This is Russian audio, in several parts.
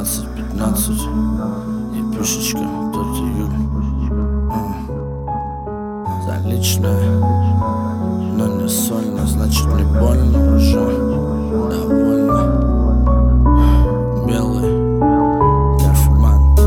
12-15 и пишечка тот июль. Заличная, но не сольно, значит не больно уже. Довольно белый графиман.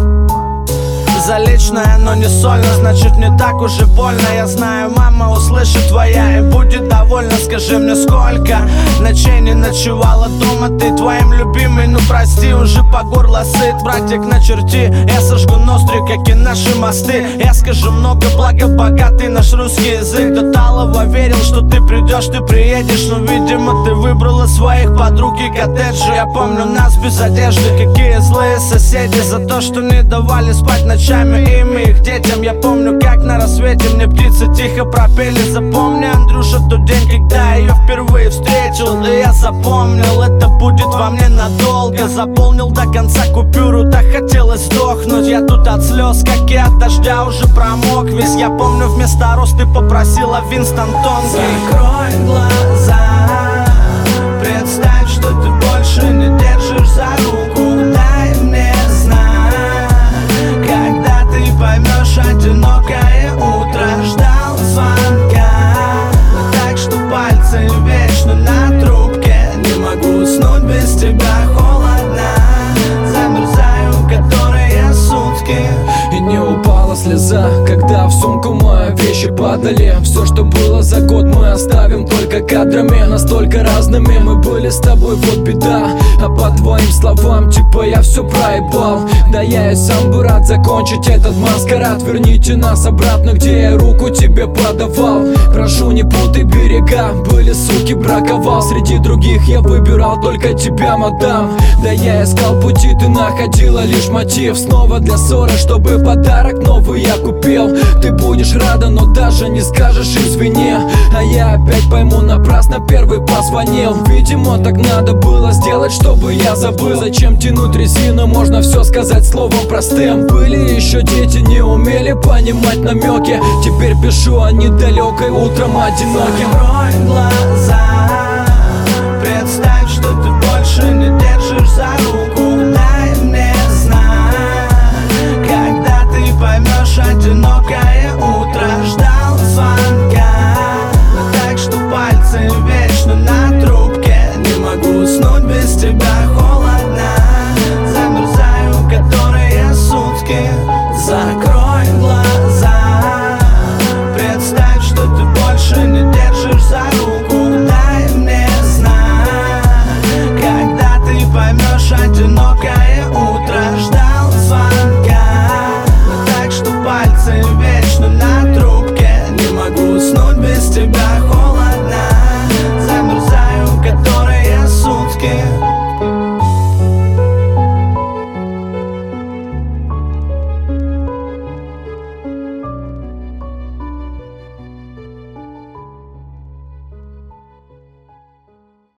Заличная, но не сольно, значит не так уж и больно. Я знаю, мама услышит твоя и будет довольна. Скажи мне, сколько ночей не ночевала дома ты твоим любимый, ну прости, уже по горло сыт. Братик, начерти, я сожгу ноздри, как и наши мосты. Я скажу много, благо богатый наш русский язык. До талого верил, что ты придешь, ты приедешь, но видимо ты выбрала своих подруг и коттеджи. Я помню нас без одежды, какие злые соседи за то, что не давали спать ночами им и их детям. Я помню, как на рассвете мне птицы тихо пропели. Запомни, Андрюша, тот день, когда я ее впервые встретил. И я запомнил, это будет во мне надолго. Заполнил до конца купюру, так хотелось сдохнуть. Я тут от слез, как и от дождя, уже промок весь. Я помню, вместо роз ты попросила Винстон тонкий. Закрой глаза, представь, что ты больше не держишь за руку. Дай мне знак, когда ты поймешь одинокое утро. Ждал звонка, но так, что пальцы вечно на трубке. Не могу уснуть без тебя, холодно, замерзаю которые сутки. И не упала слеза, когда в сумку мои вещи падали. Все, что было за год, мы оставим только кадрами. Настолько разными мы были с тобой, вот беда. А по твоим словам, типа я все проебал. Да я и сам бы рад закончить этот маскарад. Верните нас обратно, где я руку тебе подавал. Прошу, не путай берега, были суки, браковал. Среди других я выбирал только тебя, мадам. Да я искал пути, ты находила лишь мотив. Снова для ссоры, чтобы подарок новый я купил. Ты будешь рада, но даже не скажешь извини. А я опять пойму, напрасно первый позвонил. Видимо, так надо было сделать, чтобы я забыл. Зачем тянуть резину, можно все сказать словом простым. Были еще дети, не умели понимать намеки. Теперь пишу о недалекой, утром одиноким. Закрой глаза,